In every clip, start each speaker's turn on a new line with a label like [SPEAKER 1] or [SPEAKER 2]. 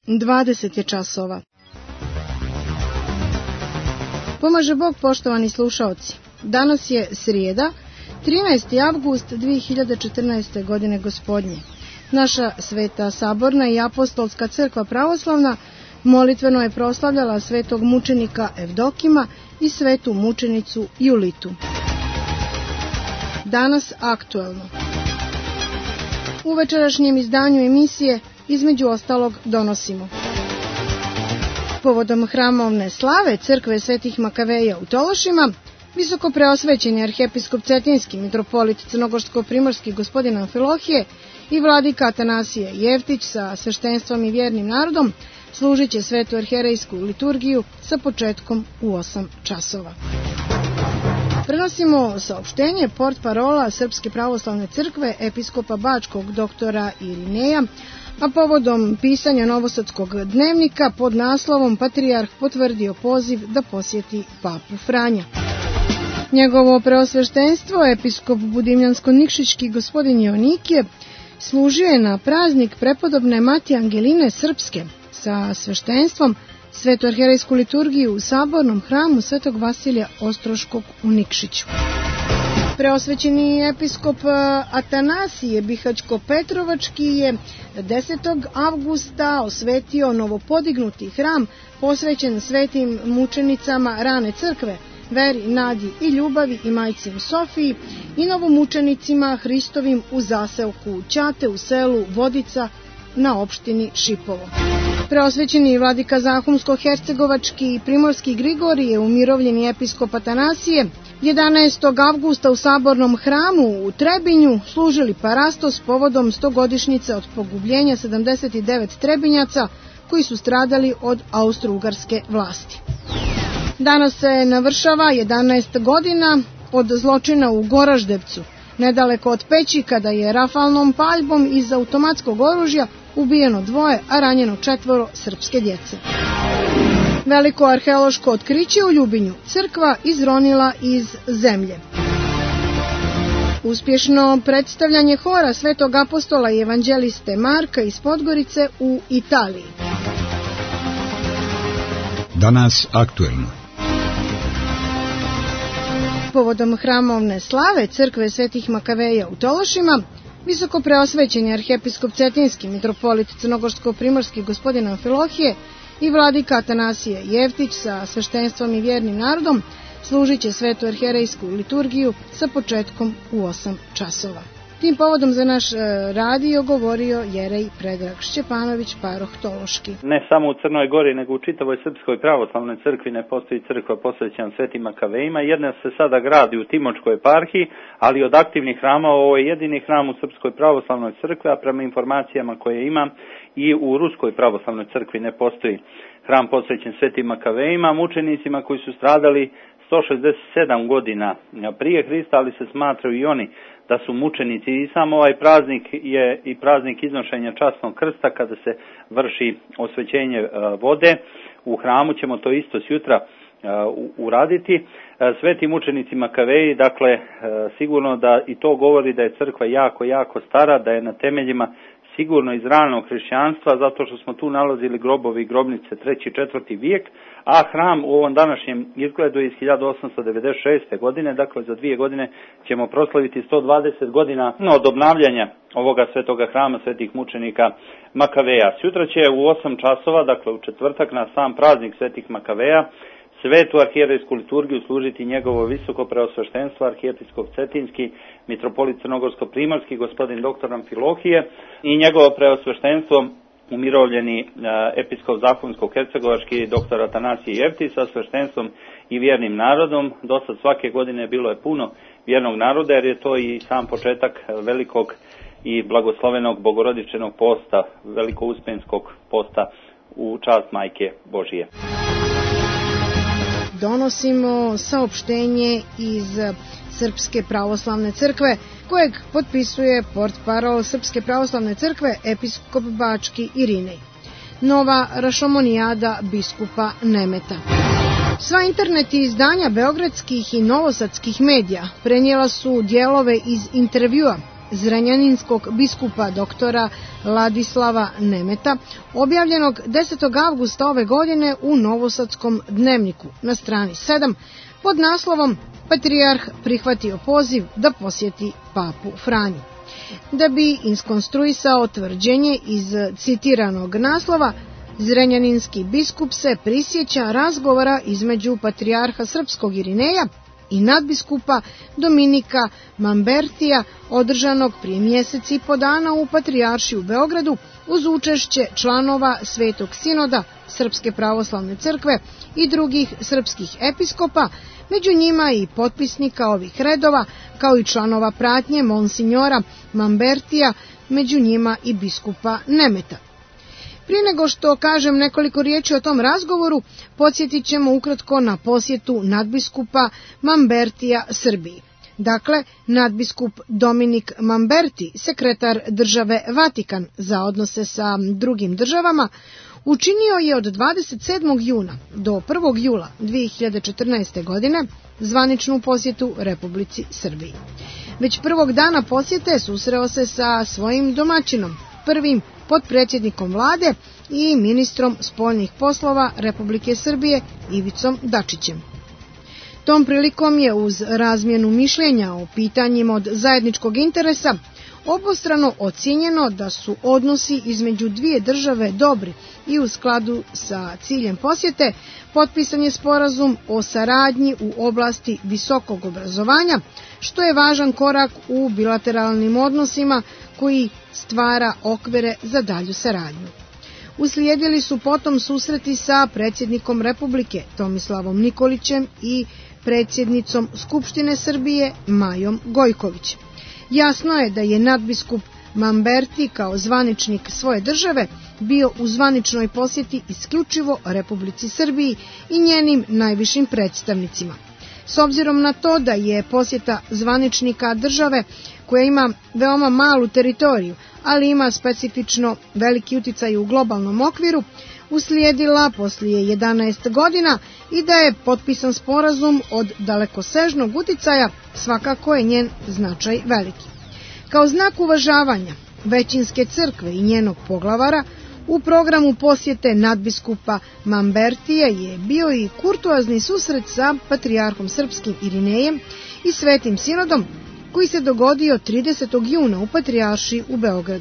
[SPEAKER 1] 20 je časova. Pomaže Bog, poštovani slušaoci. Danas je srijeda, 13. avgust 2014. godine gospodnje. Naša Sveta Saborna i Apostolska crkva pravoslavna molitveno je proslavljala svetog mučenika Evdokima i svetu mučenicu Julitu. Danas aktuelno. U večerašnjem izdanju emisije između ostalog donosimo: povodom hramovne slave crkve svetih Makaveja u Tološima, visoko preosvećeni arhijepiskop Cetinski mitropolit crnogorsko-primorski gospodin Amfilohije i vladika Atanasije Jevtić sa sveštenstvom i vjernim narodom služit će svetu arhijerejsku liturgiju sa početkom u 8 časova. Prenosimo saopštenje portparola Srpske pravoslavne crkve episkopa Bačkog doktora Irineja, a povodom pisanja Novosadskog dnevnika pod naslovom Patrijarh potvrdio poziv da posjeti papu Franja. Njegovo preosveštenstvo, episkop Budimljansko-Nikšićki gospodin Joanikije, služio je na praznik prepodobne Matije Angeline Srpske sa sveštenstvom svetu arhijerejsku liturgiju u sabornom hramu svetog Vasilija Ostroškog u Nikšiću. Preosvećeni episkop Atanasije Bihaćko-Petrovački je 10. avgusta osvetio novopodignuti hram posvećen svetim mučenicama rane crkve, Veri, Nadi i Ljubavi i majci Sofiji i novomučenicima Hristovim u zaseoku Ćate u selu Vodica na opštini Šipovo. Preosvećeni vladika Zahumsko-hercegovački i primorski Grigorije, umirovljeni episkop Atanasije, 11. avgusta u sabornom hramu u Trebinju služili parastos povodom 100-godišnjice od pogubljenja 79 Trebinjaca koji su stradali od austro-ugarske vlasti. Danas se navršava 11 godina od zločina u Goraždevcu, nedaleko od Peći, kada je rafalnom paljbom iz automatskog oružja ubijeno 2, a ranjeno 4 srpske djece. Veliko arheološko otkriće u Ljubinju, crkva izronila iz zemlje. Uspješno predstavljanje hora svetog apostola i evanđeliste Marka iz Podgorice u Italiji.
[SPEAKER 2] Danas aktuelno.
[SPEAKER 1] Povodom hramovne slave crkve svetih Makaveja u Tološima, visoko preosvećeni arhijepiskop Cetinski mitropolit crnogorsko-primorski gospodin Amfilohije i vladika Atanasije Jevtić sa sveštenstvom i vjernim narodom služit će svetu arhijerejsku liturgiju sa početkom u 8 časova. Tim povodom za naš radio govorio jerej Predrag Šćepanović, paroh Tološki.
[SPEAKER 3] Ne samo u Crnoj Gori, nego u čitavoj Srpskoj pravoslavnoj crkvi ne postoji crkva posvećena svetim Makavejima. Jedna se sada gradi u Timočkoj eparhiji, ali od aktivnih hrama ovo je jedini hram u Srpskoj pravoslavnoj crkvi, a prema informacijama koje imam i u Ruskoj pravoslavnoj crkvi ne postoji hram posvećen svetim Makavejima, mučenicima koji su stradali 167 godina prije Hrista, ali se smatraju i oni da su mučenici. I sam ovaj praznik je i praznik iznošenja časnog krsta, kada se vrši osvećenje vode. U hramu ćemo to isto sjutra uraditi. Sveti mučenici Makaveji, dakle, sigurno da i to govori da je crkva jako stara, da je na temeljima sigurno iz ranog hrišćanstva, zato što smo tu nalazili grobovi i grobnice 3. i 4. vijek, a hram u ovom današnjem izgledu iz 1896. godine, dakle za 2 godine ćemo proslaviti 120 godina od obnavljanja ovoga svetoga hrama svetih mučenika Makaveja. Sutra će u 8 časova, dakle u četvrtak, na sam praznik svetih Makaveja, svetu arhijerejsku liturgiju služiti njegovo visoko preosveštenstvo arhijepiskop Cetinski mitropolit crnogorsko-primorski gospodin doktor Amfilohije i njegovo preosveštenstvo umirovljeni episkop Zahumsko-hercegovački doktor Atanasije Jevtić sa sveštenstvom i vjernim narodom. Dosad svake godine bilo je puno vjernog naroda, jer je to i sam početak velikog i blagoslovenog bogorodičenog posta, velikouspjenskog posta u čast Majke Božije.
[SPEAKER 1] Donosimo saopštenje iz Srpske pravoslavne crkve, kojeg potpisuje portparol Srpske pravoslavne crkve episkop Bački Irinej. Nova rašomonijada biskupa Nemeta. Sva internet izdanja beogradskih i novosadskih medija prenijela su dijelove iz intervjua zrenjaninskog biskupa doktora Ladislava Nemeta, objavljenog 10. avgusta ove godine u Novosadskom dnevniku na strani 7 pod naslovom Patrijarh prihvatio poziv da posjeti papu Franju. Da bi iskonstruisao tvrđenje iz citiranog naslova, zrenjaninski biskup se prisjeća razgovora između patrijarha srpskog Irineja i nadbiskupa Dominika Mambertija, održanog prije mjesec i po dana u Patrijaršiji u Beogradu uz učešće članova Svetog sinoda Srpske pravoslavne crkve i drugih srpskih episkopa, među njima i potpisnika ovih redova, kao i članova pratnje monsinjora Mambertija, među njima i biskupa Nemeta. Prije nego što kažem nekoliko riječi o tom razgovoru, podsjetit ćemo ukratko na posjetu nadbiskupa Mambertija Srbiji. Dakle, nadbiskup Dominik Mamberti, sekretar države Vatikan za odnose sa drugim državama, učinio je od 27. juna do 1. jula 2014. godine zvaničnu posjetu Republici Srbiji. Već prvog dana posjete susreo se sa svojim domaćinom, prvim potpredsjednikom vlade i ministrom spoljnih poslova Republike Srbije Ivicom Dačićem. Tom prilikom je uz razmjenu mišljenja o pitanjima od zajedničkog interesa obostrano ocijenjeno da su odnosi između dvije države dobri i u skladu sa ciljem posjete potpisan je sporazum o saradnji u oblasti visokog obrazovanja, što je važan korak u bilateralnim odnosima koji stvara okvire za dalju saradnju. Uslijedili su potom susreti sa predsjednikom Republike Tomislavom Nikolićem i predsjednicom Skupštine Srbije Majom Gojković. Jasno je da je nadbiskup Mamberti kao zvaničnik svoje države bio u zvaničnoj posjeti isključivo Republici Srbiji i njenim najvišim predstavnicima. S obzirom na to da je posjeta zvaničnika države koja ima veoma malu teritoriju, ali ima specifično veliki uticaj u globalnom okviru, uslijedila poslije 11 godina i da je potpisan sporazum od dalekosežnog uticaja, svakako je njen značaj veliki. Kao znak uvažavanja većinske crkve i njenog poglavara, u programu posjete nadbiskupa Mambertija je bio i kurtoazni susret sa patrijarhom srpskim Irinejem i Svetim sinodom, koji se dogodio 30. juna u Patrijaršiji u Beogradu.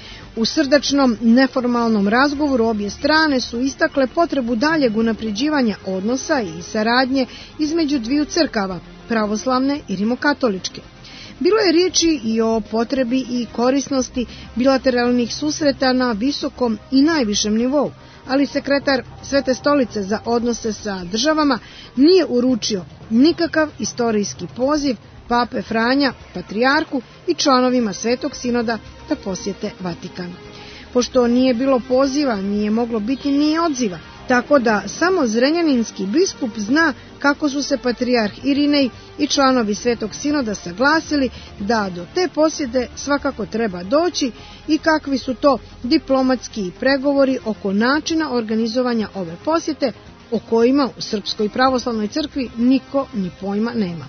[SPEAKER 1] U srdačnom neformalnom razgovoru obje strane su istakle potrebu daljeg unapređivanja odnosa i saradnje između dviju crkava, pravoslavne i rimokatoličke. Bilo je riječi i o potrebi i korisnosti bilateralnih susreta na visokom i najvišem nivou, ali sekretar Svete stolice za odnose sa državama nije uručio nikakav istorijski poziv pape Franja, patrijarhu i članovima Svetog sinoda da posjete Vatikan. Pošto nije bilo poziva, nije moglo biti ni odziva, tako da samo zrenjaninski biskup zna kako su se patrijarh Irinej i članovi Svetog sinoda saglasili da do te posjete svakako treba doći i kakvi su to diplomatski pregovori oko načina organizovanja ove posjete, o kojima u Srpskoj pravoslavnoj crkvi niko ni pojma nema.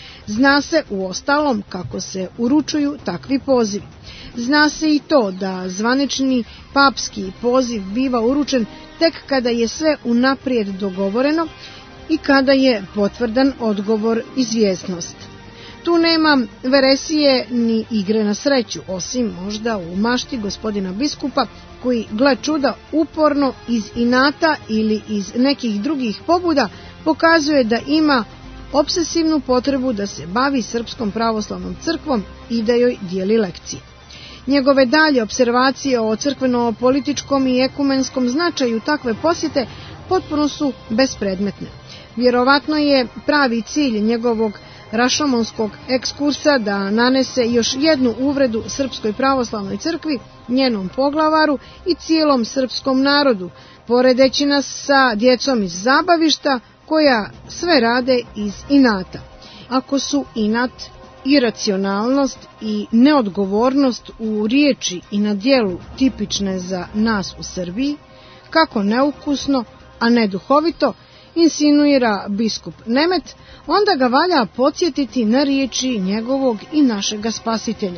[SPEAKER 1] Zna se uostalom kako se uručuju takvi pozivi. Zna se i to da zvanični papski poziv biva uručen tek kada je sve unaprijed dogovoreno i kada je potvrdan odgovor izvjesnost. Tu nema veresije ni igre na sreću, osim možda u mašti gospodina biskupa koji, gle čuda, uporno iz inata ili iz nekih drugih pobuda pokazuje da ima obsesivnu potrebu da se bavi Srpskom pravoslavnom crkvom i da joj dijeli lekcije. Njegove dalje observacije o crkveno-političkom i ekumenskom značaju takve posjete potpuno su bespredmetne. Vjerovatno je pravi cilj njegovog rašomonskog ekskursa da nanese još jednu uvredu Srpskoj pravoslavnoj crkvi, njenom poglavaru i cijelom srpskom narodu, poredeći nas sa djecom iz zabavišta koja sve rade iz inata. Ako su inat, iracionalnost i neodgovornost u riječi i na djelu tipične za nas u Srbiji, kako neukusno, a ne duhovito, insinuira biskup Nemet, onda ga valja podsjetiti na riječi njegovog i našega spasitelja.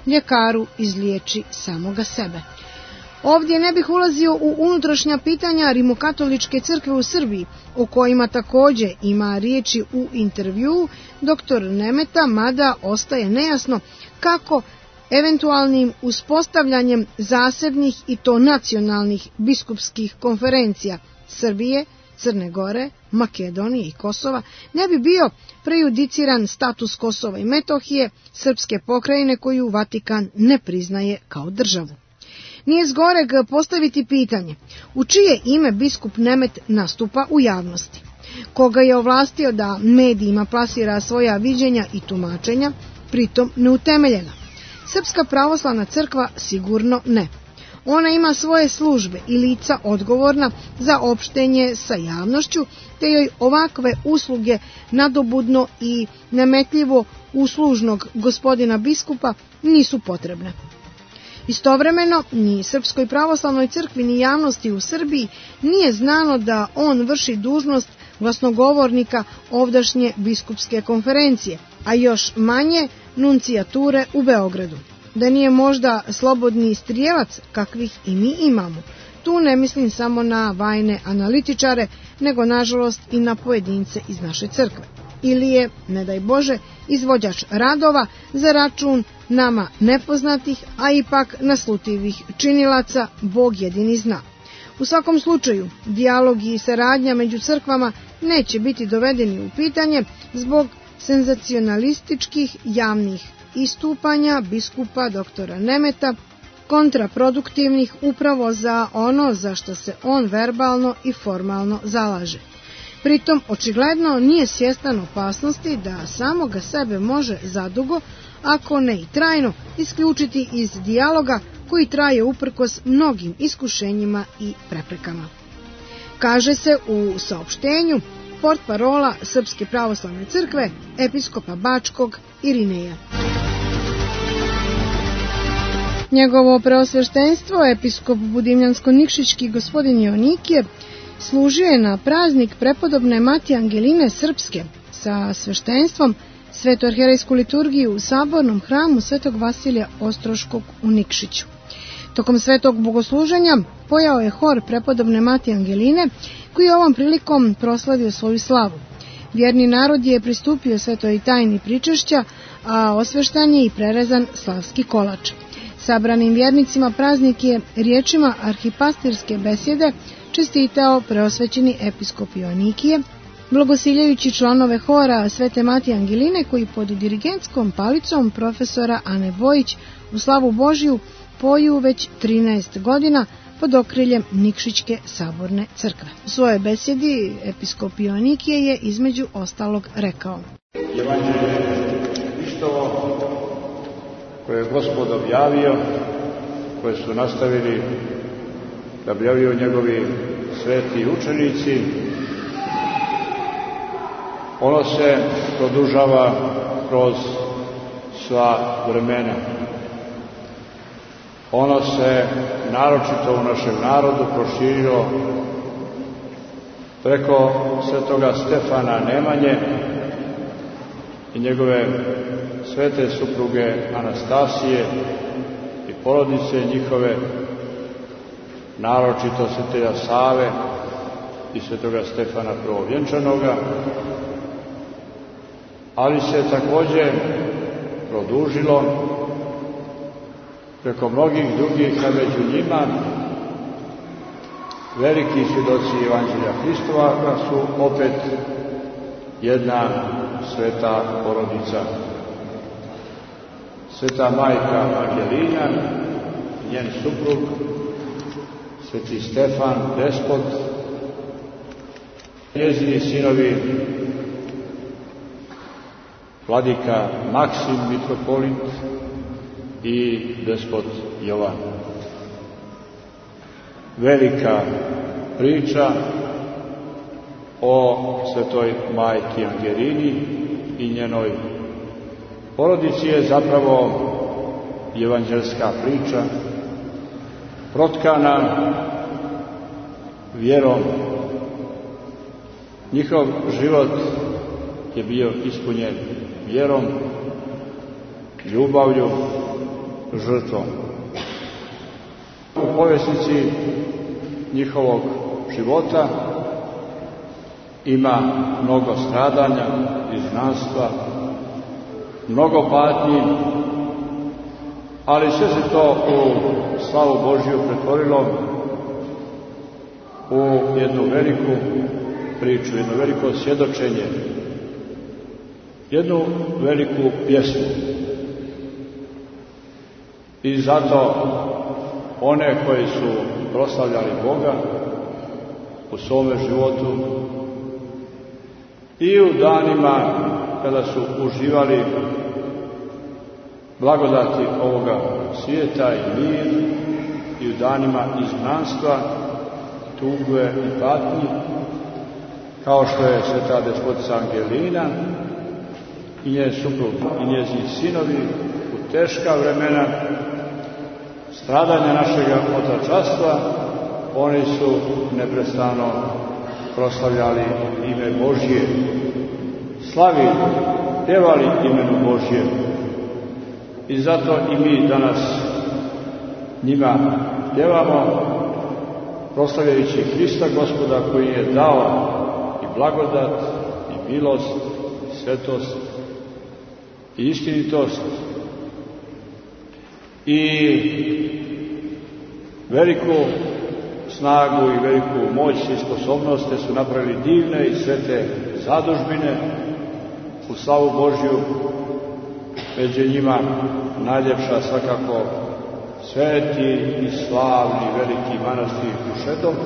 [SPEAKER 1] ljekaru izliječi samoga sebe. Ovdje ne bih ulazio u unutrašnja pitanja Rimokatoličke crkve u Srbiji, o kojima također ima riječi u intervjuu dr. Nemeta, mada ostaje nejasno kako eventualnim uspostavljanjem zasebnih i to nacionalnih biskupskih konferencija Srbije, Crne Gore, Makedonije i Kosova ne bi bio prejudiciran status Kosova i Metohije, srpske pokrajine koju Vatikan ne priznaje kao državu. Nije zgoreg postaviti pitanje u čije ime biskup Nemet nastupa u javnosti, koga je ovlastio da medijima plasira svoja viđenja i tumačenja, pritom neutemeljena. Srpska pravoslavna crkva sigurno ne. Ona ima svoje službe i lica odgovorna za opštenje sa javnošću, te joj ovakve usluge nadobudno i nametljivo uslužnog gospodina biskupa nisu potrebne. Istovremeno, ni Srpskoj pravoslavnoj crkvi ni javnosti u Srbiji nije znano da on vrši dužnost glasnogovornika ovdašnje biskupske konferencije, a još manje nuncijature u Beogradu. Da nije možda slobodni strijelac kakvih i mi imamo. Tu ne mislim samo na vajne analitičare, nego nažalost i na pojedince iz naše crkve. Ili je, ne daj Bože, izvođač radova za račun nama nepoznatih, a ipak naslutivih činilaca, Bog jedini zna. U svakom slučaju, dijalog i saradnja među crkvama neće biti dovedeni u pitanje zbog senzacionalističkih javnih istupanja biskupa doktora Nemeta, kontraproduktivnih upravo za ono za što se on verbalno i formalno zalaže. Pritom, očigledno nije svjestan opasnosti da samoga sebe može zadugo, ako ne i trajno, isključiti iz dijaloga koji traje uprkos mnogim iskušenjima i preprekama. Kaže se u saopštenju portparola Srpske pravoslavne crkve, episkopa Bačkog Irineja. Njegovo preosveštenstvo, episkop Budimljansko-Nikšićki gospodin Joanikije, služio je na praznik prepodobne Mati Angeline Srpske sa sveštenstvom svetoarherejsku liturgiju u sabornom hramu Svetog Vasilija Ostroškog u Nikšiću. Tokom svetog bogosluženja pojao je hor prepodobne Mati Angeline, koji je ovom prilikom proslavio svoju slavu. Vjerni narod je pristupio svetoj tajni pričešća, a osveštan je i prerezan slavski kolač. Sabranim vjernicima praznik je riječima arhipastirske besjede čestitao preosvećeni episkop Joanikije, blagosiljajući članove hora Svete Mati Angeline koji pod dirigentskom palicom profesora Ane Bojić u slavu Božiju poju već 13 godina pod okriljem Nikšićke saborne crkve. U svojoj besjedi episkop Joanikije je između ostalog rekao:
[SPEAKER 4] Evanđelje Hristovo koje je Gospod objavio, koje su nastavili da objavio njegovi sveti učenici, ono se produžava kroz sva vremena. Ono se naročito u našem narodu proširilo preko svetoga Stefana Nemanje i njegove svete supruge Anastasije i porodice njihove, naročito svetega Save i svetoga Stefana Prvovjenčanoga, ali se također produžilo preko mnogih drugih, a među njima veliki svjedoci Evanđelja Hristova su opet jedna sveta porodica. Sveta majka Angelina, njen suprug, sveti Stefan, despot, njezini sinovi, vladika Maksim, mitropolit i despot Jovan. Velika priča o svetoj majki Angelini i njenoj porodici je zapravo evanđelska priča, protkana vjerom. Njihov život je bio ispunjen vjerom, ljubavlju žrtvom. U povjesnici njihovog života ima mnogo stradanja, izgnanstva, mnogo patnji, ali sve se to u slavu Božju pretvorilo u jednu veliku priču, jedno veliko svjedočenje, jednu veliku pjesmu. I zato one koji su proslavljali Boga u svome životu i u danima kada su uživali blagodati ovoga svijeta i mir, i u danima izgnanstva, tuge i patnji, kao što je sveta despotica Angelina i njen suprug i njezini sinovi u teška vremena stradanja našega otačanstva, oni su neprestano proslavljali ime Božje, slavili, pjevali imenu Božje. I zato i mi danas njima pjevamo, proslavljajući Hrista Gospoda koji je dao i blagodat, i milost, i svetost, i istinitost, i veliku snagu i veliku moć i sposobnost, te su napravili divne i svete zadužbine u slavu Božju. Među njima najljepša svakako sveti i slavni veliki manastir Krušedol.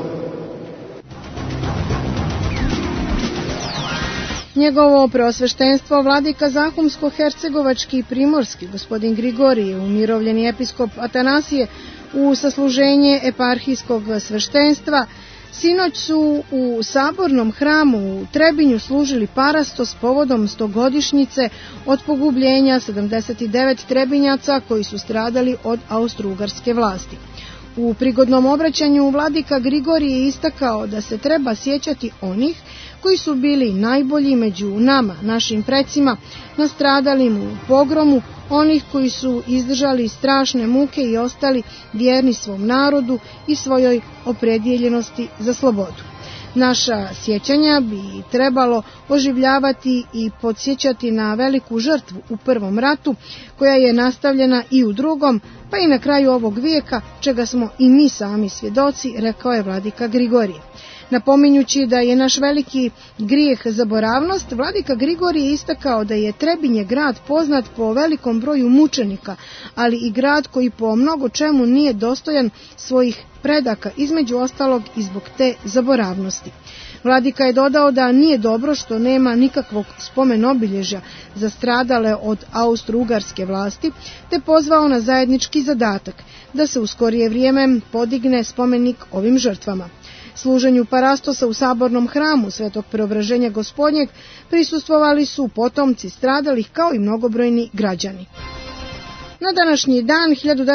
[SPEAKER 1] Njegovo preosveštenstvo vladika Zahumsko-hercegovački i primorski gospodin Grigorije, umirovljeni episkop Atanasije, u sasluženje eparhijskog sveštenstva, sinoć su u sabornom hramu u Trebinju služili parastos povodom 100-godišnjice od pogubljenja 79 Trebinjaca koji su stradali od austrougarske vlasti. U prigodnom obraćanju vladika Grigorije je istakao da se treba sjećati onih koji su bili najbolji među nama, našim precima, nastradalim u pogromu, onih koji su izdržali strašne muke i ostali vjerni svom narodu i svojoj opredjeljenosti za slobodu. Naša sjećanja bi trebalo oživljavati i podsjećati na veliku žrtvu u Prvom ratu, koja je nastavljena i u Drugom, pa i na kraju ovog vijeka, čega smo i mi sami svjedoci, rekao je vladika Grigorije. Napominjući da je naš veliki grijeh zaboravnost, vladika Grigorije istakao da je Trebinje grad poznat po velikom broju mučenika, ali i grad koji po mnogo čemu nije dostojan svojih predaka, između ostalog i zbog te zaboravnosti. Vladika je dodao da nije dobro što nema nikakvog spomen obilježja za stradale od austrougarske vlasti, te pozvao na zajednički zadatak da se u skorije vrijeme podigne spomenik ovim žrtvama. Služenju parastosa u sabornom hramu Svetog Preobraženja Gospodnjeg prisustvovali su potomci stradalih kao i mnogobrojni građani. Na današnji dan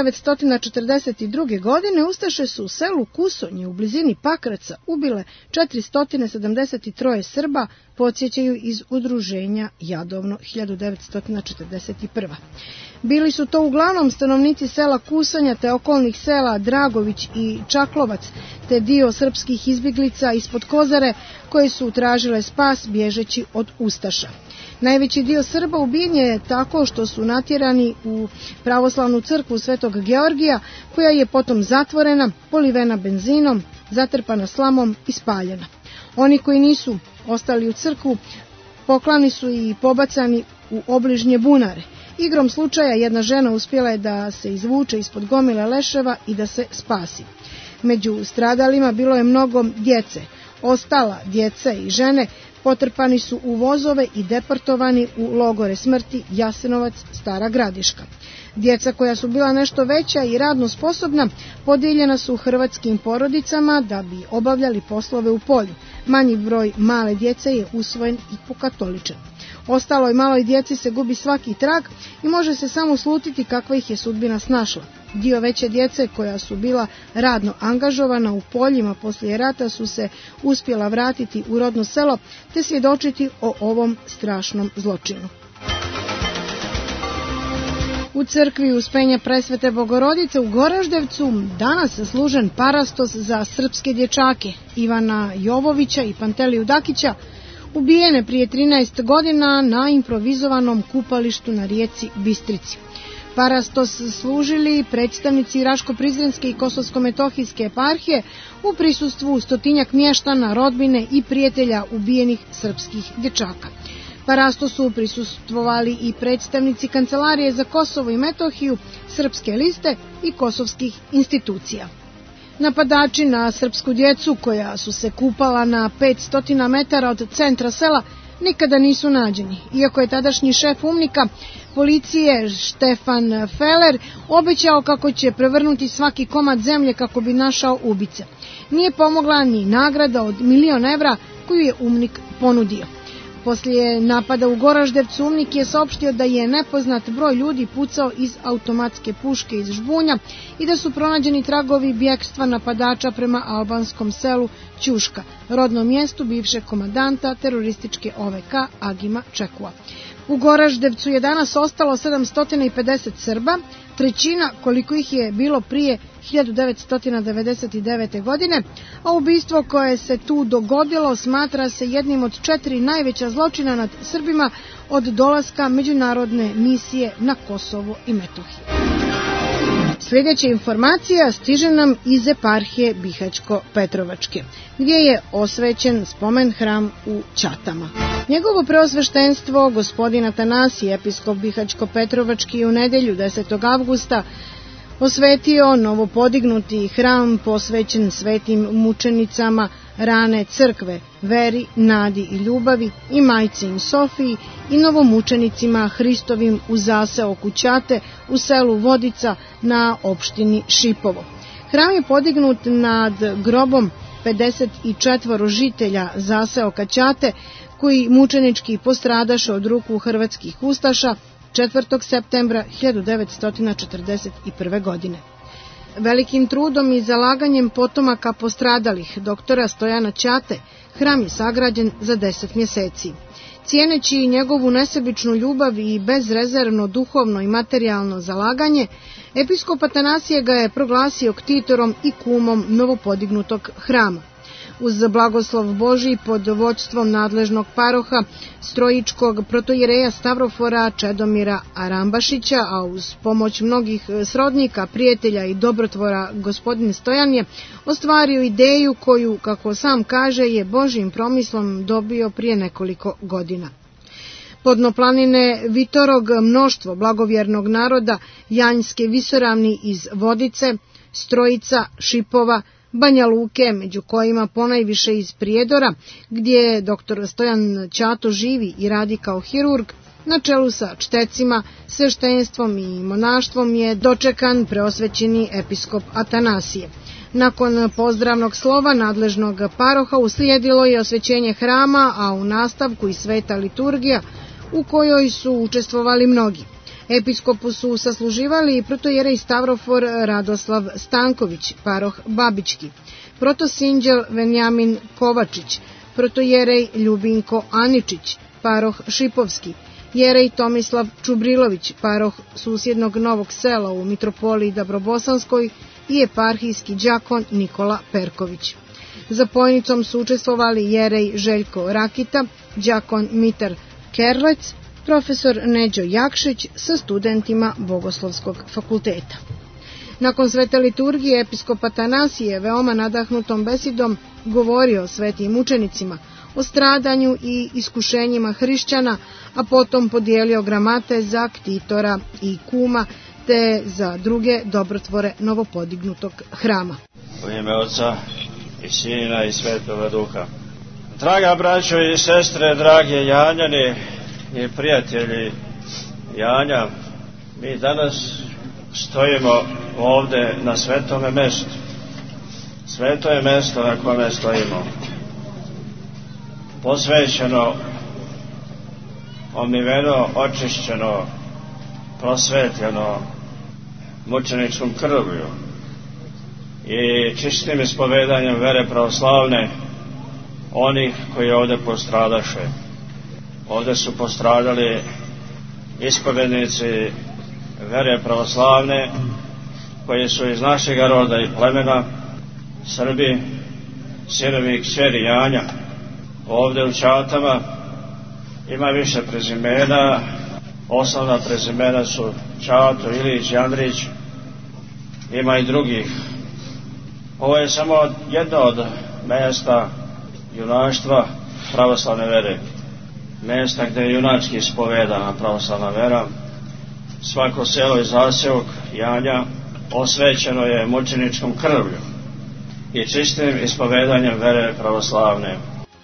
[SPEAKER 1] 1942. godine ustaše su u selu Kusonje u blizini Pakraca ubile 473 Srba, podsjećaju iz udruženja Jadovno 1941. Bili su to uglavnom stanovnici sela Kusonja te okolnih sela Dragović i Čaklovac, te dio srpskih izbjeglica ispod Kozare koje su tražile spas bježeći od ustaša. Najveći dio Srba ubijen je tako što su natjerani u pravoslavnu crkvu Svetog Georgija, koja je potom zatvorena, polivena benzinom, zatrpana slamom i spaljena. Oni koji nisu ostali u crkvu poklani su i pobacani u obližnje bunare. Igrom slučaja jedna žena uspjela je da se izvuče ispod gomile leševa i da se spasi. Među stradalima bilo je mnogo djece. Ostala djeca i žene potrpani su u vozove i deportovani u logore smrti Jasenovac, Stara Gradiška. Djeca koja su bila nešto veća i radno sposobna podijeljena su hrvatskim porodicama da bi obavljali poslove u polju. Manji broj male djece je usvojen i pokatoličen. Ostaloj maloj djeci se gubi svaki trag i može se samo slutiti kakva ih je sudbina snašla. Dio veće djece koja su bila radno angažovana u poljima poslije rata su se uspjela vratiti u rodno selo te svjedočiti o ovom strašnom zločinu. U crkvi Uspenja Presvete Bogorodice u Goraždevcu danas služen parastos za srpske dječake Ivana Jovovića i Panteliju Dakića, ubijene prije 13 godina na improvizovanom kupalištu na rijeci Bistrici. Parastos služili predstavnici Raško-Prizrenske i Kosovsko-Metohijske eparhije u prisustvu stotinjak mještana, rodbine i prijatelja ubijenih srpskih dječaka. Parastosu prisustvovali i predstavnici Kancelarije za Kosovo i Metohiju, Srpske liste i kosovskih institucija. Napadači na srpsku djecu koja su se kupala na 500 metara od centra sela nikada nisu nađeni, iako je tadašnji šef UMNIK-a policije Štefan Feler obećao kako će prevrnuti svaki komad zemlje kako bi našao ubice. Nije pomogla ni nagrada od 1.000.000 evra koju je UMNIK ponudio. Poslije napada u Goraždevcu UMNIK je saopštio da je nepoznat broj ljudi pucao iz automatske puške iz Žbunja i da su pronađeni tragovi bjekstva napadača prema albanskom selu Ćuška, rodnom mjestu bivšeg komandanta terorističke OVK Agima Čekua. U Goraždevcu je danas ostalo 750 Srba, trećina koliko ih je bilo prije 1999. godine, a ubistvo koje se tu dogodilo smatra se jednim od 4 najveća zločina nad Srbima od dolaska međunarodne misije na Kosovo i Metohiju. Sljedeća informacija stiže nam iz eparhije Bihaćko-Petrovačke, gdje je osvećen spomen hram u Čatama. Njegovo preosveštenstvo, gospodin Atanasije, episkop Bihaćko-Petrovački, u nedjelju 10. avgusta osvetio novopodignuti hram posvećen svetim mučenicama rane crkve, veri, nadi i ljubavi i majci im Sofiji i novomučenicima Hristovim u zaseoku Ćate u selu Vodica na opštini Šipovo. Hram je podignut nad grobom 54 žitelja zaseoka Ćate koji mučenički postradaše od ruku hrvatskih ustaša 4. septembra 1941. godine. Velikim trudom i zalaganjem potomaka postradalih doktora Stojana Ćate, hram je sagrađen za 10 mjeseci. Cijeneći njegovu nesebičnu ljubav i bezrezervno duhovno i materijalno zalaganje, episkop Atanasije ga je proglasio ktitorom i kumom novopodignutog hrama. Uz blagoslov Božji pod vođstvom nadležnog paroha strojičkog protoijereja Stavrofora Čedomira Arambašića, a uz pomoć mnogih srodnika, prijatelja i dobrotvora, gospodin Stojan je ostvario ideju koju, kako sam kaže, je Božjim promislom dobio prije nekoliko godina. Podno planine Vitorog mnoštvo blagovjernog naroda, Janjske visoravni iz Vodice, Strojica, Šipova, Banja Luke, među kojima ponajviše iz Prijedora, gdje dr. Stojan Ćato živi i radi kao hirurg, na čelu sa čtecima, sveštenstvom i monaštvom je dočekan preosvećeni episkop Atanasije. Nakon pozdravnog slova nadležnog paroha uslijedilo je osvećenje hrama, a u nastavku i sveta liturgija u kojoj su učestvovali mnogi. Episkopu su sasluživali i protoijerej Stavrofor Radoslav Stanković, paroh Babički, protosinđel Venjamin Kovačić, protoijerej Ljubinko Aničić, paroh Šipovski, jerej Tomislav Čubrilović, paroh susjednog Novog Sela u mitropoliji Dabrobosanskoj i eparhijski đakon Nikola Perković. Za pojnicom su učestvovali jerej Željko Rakita, đakon Mitar Kerlec, profesor Neđo Jakšić sa studentima Bogoslovskog fakulteta. Nakon svete liturgije episkop Atanasije veoma nadahnutom besedom govorio o svetim učenicima, o stradanju i iskušenjima hrišćana, a potom podijelio gramate za ktitora i kuma te za druge dobrotvore novopodignutog hrama.
[SPEAKER 5] U ime Otca i Sina i Svetoga Duha. Draga braćo i sestre, drage Janjani i prijatelji Janja, mi danas stojimo ovdje na svetome mjestu. Sveto je mjesto na kome stojimo, posvećeno, omiveno, očišćeno, prosvetljeno mučeničkom krvlju i čistim ispovedanjem vere pravoslavne onih koji ovdje postradaše. Ovdje su postradali ispovednici vere pravoslavne, koji su iz našega roda i plemena, Srbi, sinovi i kćeri Janja. Ovdje u Čatama ima više prezimena, osnovna prezimena su Čato, Ilić, Andrić, ima i drugih. Ovo je samo jedno od mjesta junaštva pravoslavne vere, mjesta gdje je junački ispovedana pravoslavna vera. Svako selo i zaseok Janja osvećeno je mučeničkom krvlju i čistim ispovedanjem vere pravoslavne.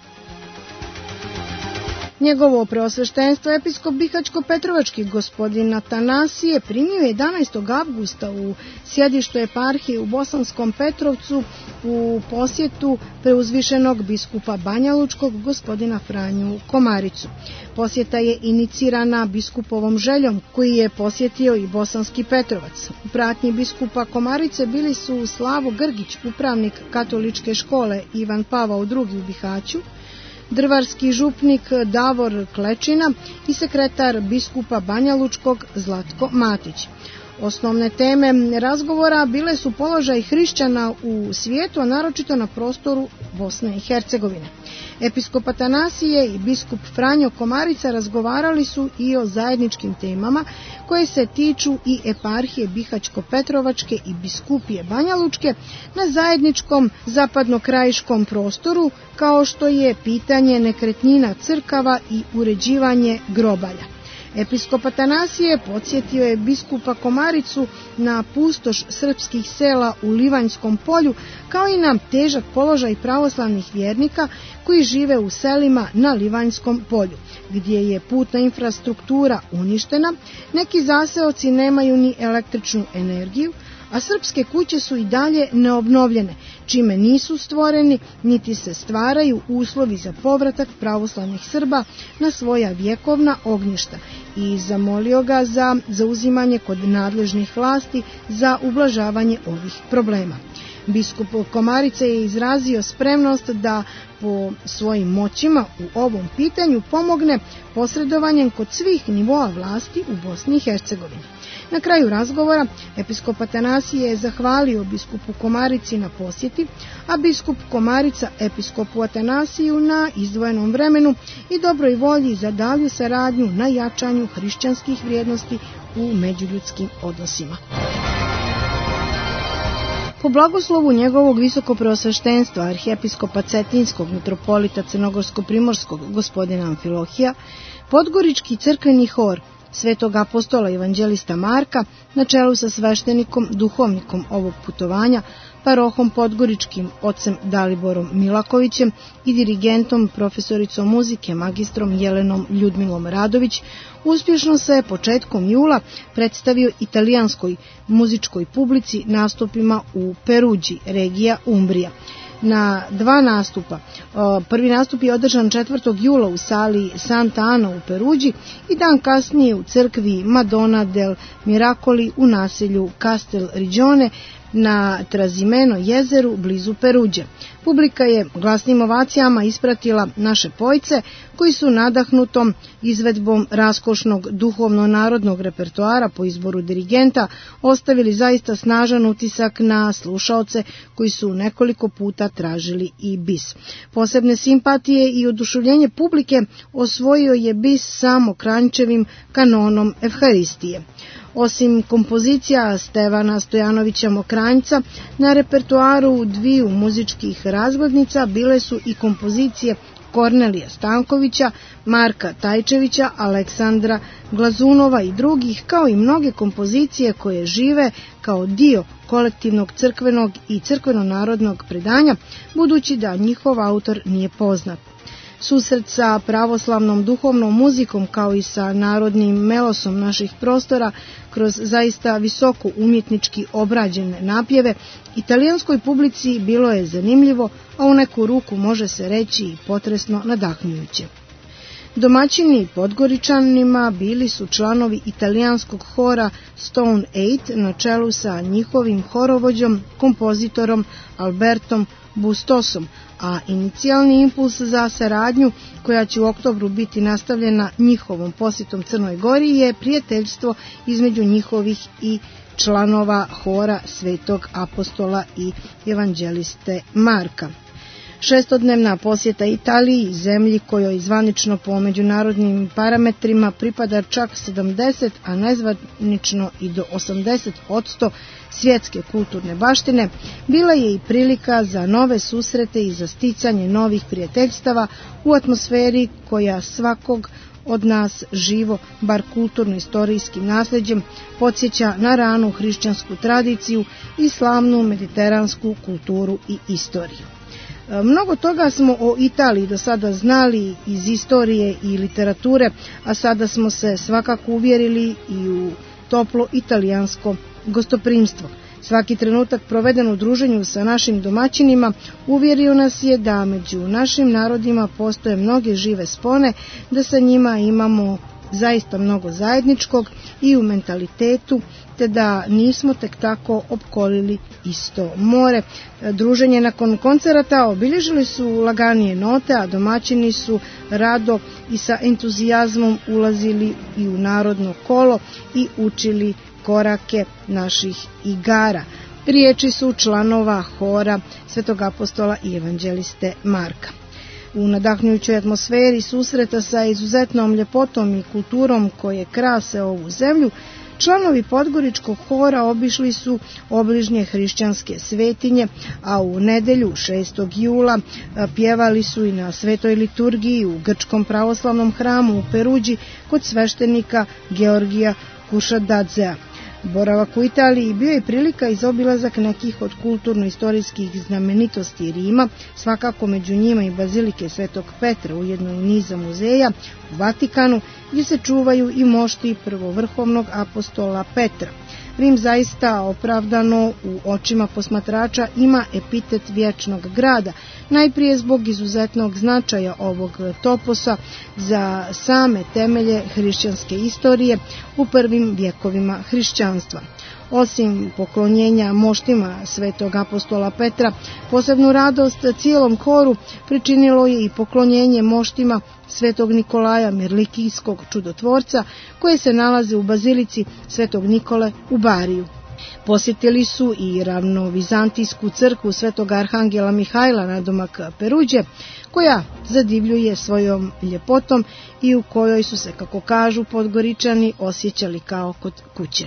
[SPEAKER 1] Njegovo preosveštenstvo episkop Bihaćko-Petrovački gospodin Atanasije primio je 11. avgusta u sjedištu eparhije u Bosanskom Petrovcu u posjetu preuzvišenog biskupa Banjalučkog gospodina Franju Komaricu. Posjeta je inicirana biskupovom željom koji je posjetio i Bosanski Petrovac. U pratnji biskupa Komarice bili su Slavo Grgić, upravnik katoličke škole Ivan Pavao II u Bihaću, drvarski župnik Davor Klečina i sekretar biskupa Banjalučkog Zlatko Matić. Osnovne teme razgovora bile su položaj hrišćana u svijetu, a naročito na prostoru Bosne i Hercegovine. Episkop Atanasije i biskup Franjo Komarica razgovarali su i o zajedničkim temama koje se tiču i eparhije Bihaćko-Petrovačke i biskupije Banjalučke na zajedničkom zapadnokrajiškom prostoru, kao što je pitanje nekretnina crkava i uređivanje grobalja. Episkop Atanasije podsjetio je biskupa Komaricu na pustoš srpskih sela u Livanjskom polju, kao i na težak položaj pravoslavnih vjernika koji žive u selima na Livanjskom polju, gdje je putna infrastruktura uništena, neki zaseoci nemaju ni električnu energiju, a srpske kuće su i dalje neobnovljene, čime nisu stvoreni niti se stvaraju uslovi za povratak pravoslavnih Srba na svoja vjekovna ognjišta i zamolio ga za zauzimanje kod nadležnih vlasti za ublažavanje ovih problema. Biskup Komarice je izrazio spremnost da po svojim moćima u ovom pitanju pomogne posredovanjem kod svih nivoa vlasti u Bosni i Hercegovini. Na kraju razgovora episkop Atanasije je zahvalio biskupu Komarici na posjeti, a biskup Komarica episkopu Atanasiju na izdvojenom vremenu i dobroj volji za dalju saradnju na jačanju hrišćanskih vrijednosti u međuljudskim odnosima. Po blagoslovu njegovog visokopreosveštenstva arhijepiskopa Cetinskog mitropolita Crnogorsko-primorskog gospodina Amfilohija, Podgorički crkveni hor Svetog apostola evanđelista Marka na čelu sa sveštenikom, duhovnikom ovog putovanja, parohom Podgoričkim ocem Daliborom Milakovićem i dirigentom profesoricom muzike magistrom Jelenom Ljudmilom Radović, uspješno se početkom jula predstavio italijanskoj muzičkoj publici nastupima u Peruđi, regija Umbrija. Na 2 nastupa. Prvi nastup je održan 4. jula u sali Santa Ana u Peruđi i dan kasnije u crkvi Madonna del Miracoli u naselju Castel Rigione na Trazimeno jezeru blizu Peruđe. Publika je glasnim ovacijama ispratila naše pojce koji su nadahnutom izvedbom raskošnog duhovno-narodnog repertoara po izboru dirigenta ostavili zaista snažan utisak na slušaoce koji su nekoliko puta tražili i bis. Posebne simpatije i oduševljenje publike osvojio je bis sa Mokranjčevim kanonom Evharistije. Osim kompozicija Stevana Stojanovića Mokranjca, na repertoaru 2 muzičkih razglednica bile su i kompozicije Kornelija Stankovića, Marka Tajčevića, Aleksandra Glazunova i drugih, kao i mnoge kompozicije koje žive kao dio kolektivnog crkvenog i crkveno-narodnog predanja, budući da njihov autor nije poznat. Susret sa pravoslavnom duhovnom muzikom kao i sa narodnim melosom naših prostora kroz zaista visoko umjetnički obrađene napjeve italijanskoj publici bilo je zanimljivo, a u neku ruku može se reći i potresno nadahnjujuće. Domaćini Podgoričanima bili su članovi italijanskog hora Stone Eight na čelu sa njihovim horovođom, kompozitorom Albertom Bustosom, a inicijalni impuls za saradnju, koja će u oktobru biti nastavljena njihovom posjetom Crnoj Gori, je prijateljstvo između njihovih i članova hora Svetog apostola i evanđeliste Marka. Šestodnevna posjeta Italiji, zemlji kojoj zvanično po međunarodnim parametrima pripada čak 70, a nezvanično i do 80% svjetske kulturne baštine, bila je i prilika za nove susrete i za sticanje novih prijateljstava u atmosferi koja svakog od nas živo, bar kulturno-istorijskim nasljeđem, podsjeća na ranu hrišćansku tradiciju i slavnu mediteransku kulturu i istoriju. Mnogo toga smo o Italiji do sada znali iz istorije i literature, a sada smo se svakako uvjerili i u toplo italijansko gostoprimstvo. Svaki trenutak proveden u druženju sa našim domaćinima uvjerio nas je da među našim narodima postoje mnoge žive spone, da sa njima imamo zaista mnogo zajedničkog i u mentalitetu, te da nismo tek tako opkolili isto more. Druženje nakon koncerata obilježili su laganije note, a domaćini su rado i sa entuzijazmom ulazili i u narodno kolo i učili korake naših igara. Riječi su članova hora Svetog apostola i evanđeliste Marka. U nadahnjujućoj atmosferi susreta sa izuzetnom ljepotom i kulturom koje krase ovu zemlju, članovi Podgoričkog hora obišli su obližnje hrišćanske svetinje, a u nedjelju 6. jula pjevali su i na svetoj liturgiji u Grčkom pravoslavnom hramu u Peruđi kod sveštenika Georgija Kušadadzea. Boravak u Italiji bio je prilika i za obilazak nekih od kulturno-istorijskih znamenitosti Rima, svakako među njima i bazilike Svetog Petra, ujedno i niza muzeja u Vatikanu, gdje se čuvaju i mošti prvovrhovnog apostola Petra. Rim zaista opravdano u očima posmatrača ima epitet vječnog grada, najprije zbog izuzetnog značaja ovog toposa za same temelje hrišćanske istorije u prvim vjekovima hrišćanstva. Osim poklonjenja moštima Svetog apostola Petra, posebnu radost cijelom horu pričinilo je i poklonjenje moštima Svetog Nikolaja Merlikijskog čudotvorca, koje se nalaze u bazilici Svetog Nikole u Bariju. Posjetili su i ravnovizantijsku crkvu Svetog Arhangela Mihajla nadomak Peruđe, koja zadivljuje svojom ljepotom i u kojoj su se, kako kažu Podgoričani, osjećali kao kod kuće.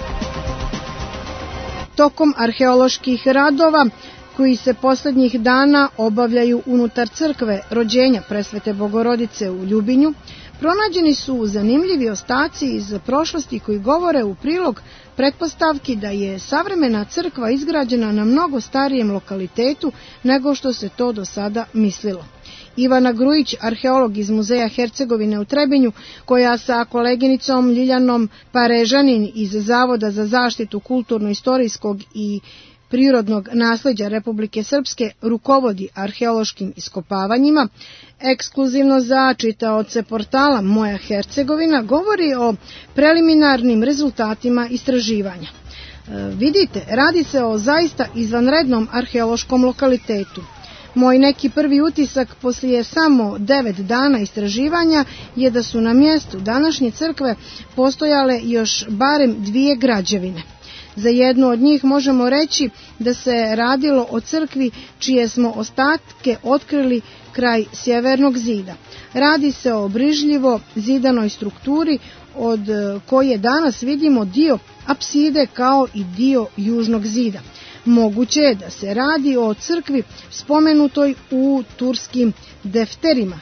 [SPEAKER 1] Tokom arheoloških radova koji se posljednjih dana obavljaju unutar crkve rođenja Presvete Bogorodice u Ljubinju, pronađeni su zanimljivi ostaci iz prošlosti koji govore u prilog pretpostavki da je savremena crkva izgrađena na mnogo starijem lokalitetu nego što se to do sada mislilo. Ivana Grujić, arheolog iz Muzeja Hercegovine u Trebinju, koja sa koleginicom Ljiljanom Parežanin iz Zavoda za zaštitu kulturno-istorijskog i prirodnog nasljeđa Republike Srpske rukovodi arheološkim iskopavanjima, ekskluzivno za čitaoce portala Moja Hercegovina govori o preliminarnim rezultatima istraživanja. Vidite, radi se o zaista izvanrednom arheološkom lokalitetu. Moj neki prvi utisak poslije samo 9 dana istraživanja je da su na mjestu današnje crkve postojale još barem 2 građevine. Za jednu od njih možemo reći da se radilo o crkvi čije smo ostatke otkrili kraj sjevernog zida. Radi se o brižljivo zidanoj strukturi od koje danas vidimo dio apside kao i dio južnog zida. Moguće je da se radi o crkvi spomenutoj u turskim defterima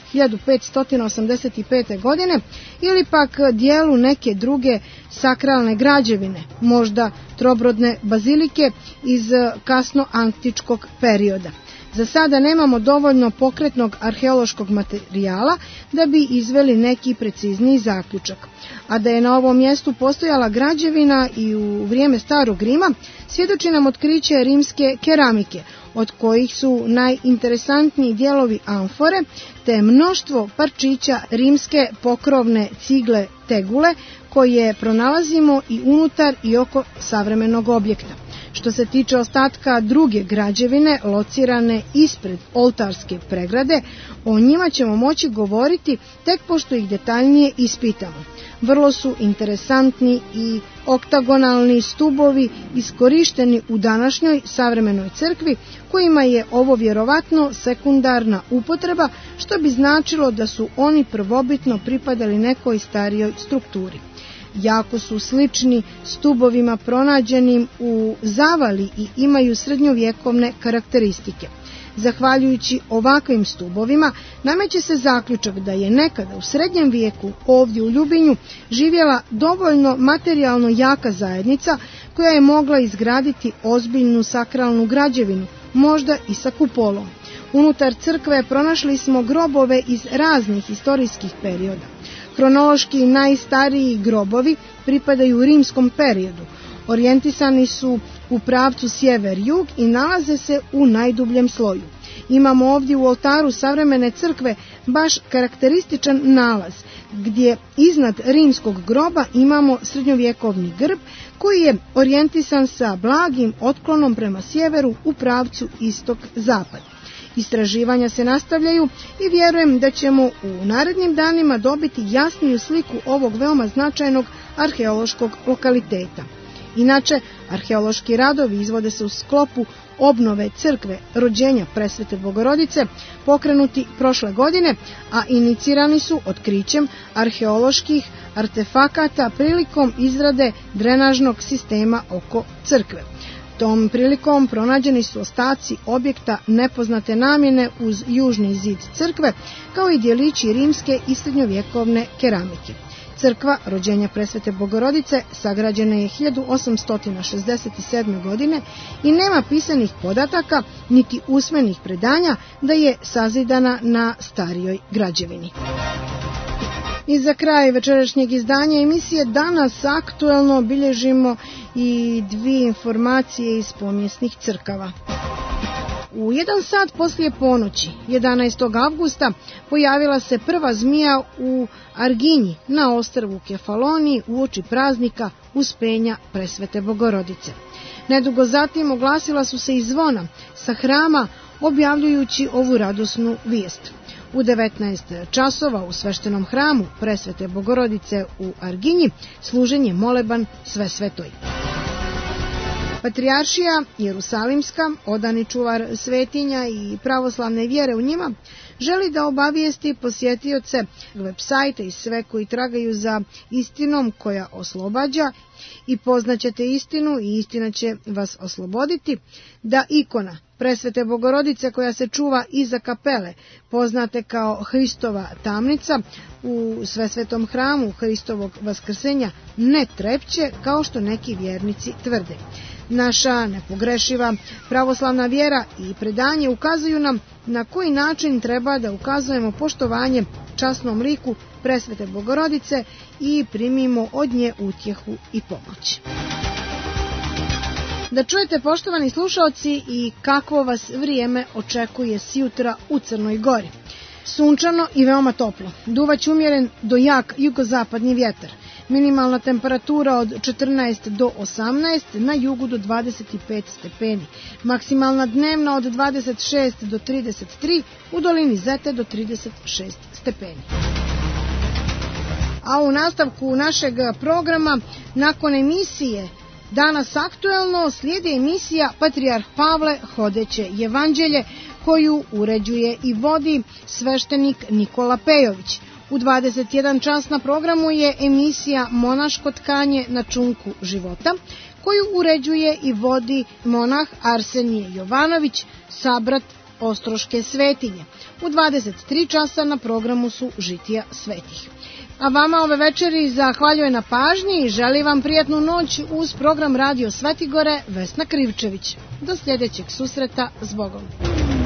[SPEAKER 1] 1585. godine ili pak dijelu neke druge sakralne građevine, možda trobrodne bazilike iz kasnoantičkog perioda. Za sada nemamo dovoljno pokretnog arheološkog materijala da bi izveli neki precizniji zaključak. A da je na ovom mjestu postojala građevina i u vrijeme Starog Rima, svjedoči nam otkriće rimske keramike, od kojih su najinteresantniji dijelovi amfore, te mnoštvo parčića rimske pokrovne cigle tegule, koje pronalazimo i unutar i oko savremenog objekta. Što se tiče ostatka druge građevine locirane ispred oltarske pregrade, o njima ćemo moći govoriti tek pošto ih detaljnije ispitamo. Vrlo su interesantni i oktagonalni stubovi iskorišteni u današnjoj savremenoj crkvi, kojima je ovo vjerovatno sekundarna upotreba, što bi značilo da su oni prvobitno pripadali nekoj starijoj strukturi. Jako su slični stubovima pronađenim u zavali i imaju srednjovjekovne karakteristike. Zahvaljujući ovakvim stubovima, nameće se zaključak da je nekada u srednjem vijeku ovdje u Ljubinju živjela dovoljno materijalno jaka zajednica koja je mogla izgraditi ozbiljnu sakralnu građevinu, možda i sa kupolom. Unutar crkve pronašli smo grobove iz raznih historijskih perioda. Hronološki najstariji grobovi pripadaju rimskom periodu. Orijentisani su u pravcu sjever-jug i nalaze se u najdubljem sloju. Imamo ovdje u oltaru savremene crkve baš karakterističan nalaz, gdje iznad rimskog groba imamo srednjovjekovni grb koji je orijentisan sa blagim otklonom prema sjeveru u pravcu istok-zapad. Istraživanja se nastavljaju i vjerujem da ćemo u narednim danima dobiti jasniju sliku ovog veoma značajnog arheološkog lokaliteta. Inače, arheološki radovi izvode se u sklopu obnove crkve rođenja Presvete Bogorodice, pokrenuti prošle godine, a inicirani su otkrićem arheoloških artefakata prilikom izrade drenažnog sistema oko crkve. Tom prilikom pronađeni su ostaci objekta nepoznate namjene uz južni zid crkve, kao i djelići rimske i srednjovjekovne keramike. Crkva rođenja Presvete Bogorodice sagrađena je 1867. godine i nema pisanih podataka niti usmenih predanja da je sazidana na starijoj građevini. I za kraj večerašnjeg izdanja emisije Danas aktuelno bilježimo i dvije informacije iz povijesnih crkava. U 1 sat poslije ponoći, 11. avgusta, pojavila se prva zmija u Arginji na ostrvu Kefaloniji uoči praznika Uspenja Presvete Bogorodice. Nedugo zatim oglasila su se i zvona sa hrama objavljujući ovu radosnu vijest. U 19 časova u sveštenom hramu Presvete Bogorodice u Arginji služen je moleban Svesvetoj. Patrijaršija Jerusalimska, odani čuvar svetinja i pravoslavne vjere u njima, želi da obavijesti posjetioce web sajta i sve koji tragaju za istinom koja oslobađa i poznaćete istinu i istina će vas osloboditi, da ikona Presvete Bogorodice koja se čuva iza kapele, poznate kao Hristova tamnica, u Svesvetom hramu Hristovog vaskrsenja ne trepće kao što neki vjernici tvrde. Naša nepogrešiva pravoslavna vjera i predanje ukazuju nam na koji način treba da ukazujemo poštovanje časnom liku Presvete Bogorodice i primimo od nje utjehu i pomoć. Da čujete, poštovani slušaoci, i kakvo vas vrijeme očekuje sjutra u Crnoj Gori. Sunčano i veoma toplo, duvać umjeren do jak jugozapadni vjetar. Minimalna temperatura od 14 do 18, na jugu do 25 stepeni. Maksimalna dnevna od 26 do 33, u dolini Zete do 36 stepeni. A u nastavku našeg programa, nakon emisije Danas aktuelno, slijedi emisija Patrijarh Pavle Hodeće evanđelje, koju uređuje i vodi sveštenik Nikola Pejović. U 21 čas na programu je emisija Monaško tkanje na čunku života, koju uređuje i vodi monah Arsenije Jovanović, sabrat Ostroške svetinje. U 23 časa na programu su Žitija svetih. A vama ove večeri zahvaljuje na pažnji i želi vam prijatnu noć uz program Radio Svetigore Vesna Krivčević. Do sljedećeg susreta, s Bogom.